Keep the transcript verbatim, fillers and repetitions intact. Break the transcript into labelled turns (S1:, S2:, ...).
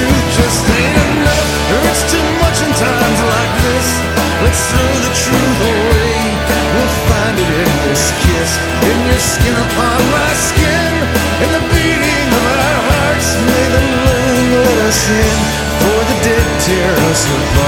S1: truth just ain't enough. Hurts too much in times like this. Let's throw the truth away. We'll find it in this kiss, in your skin upon my skin, in the beating of our hearts. May the moon let us in, for the dead tear us apart.